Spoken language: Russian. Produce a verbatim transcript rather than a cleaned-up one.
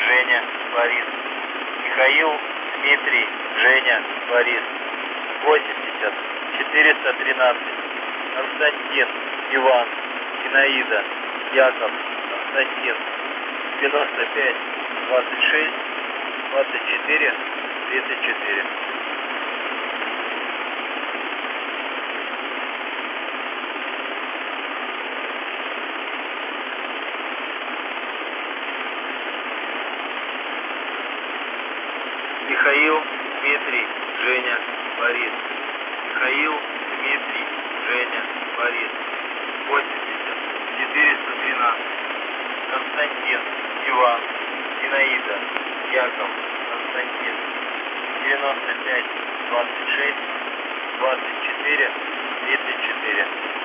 Женя, Борис. Михаил, Дмитрий, Женя, Борис. восемьдесят, четыреста тринадцать. Константин, Иван, Зинаида, Яков, Константин. девяносто пять, двадцать шесть, двадцать четыре, тридцать четыре. Михаил, Дмитрий, Женя, Борис. Михаил, Дмитрий, Женя, Борис. восемьдесят, четыреста тринадцать. Константин, Иван, Зинаида, Яков, Константин. девяносто пять, двадцать шесть, двадцать четыре, тридцать четыре.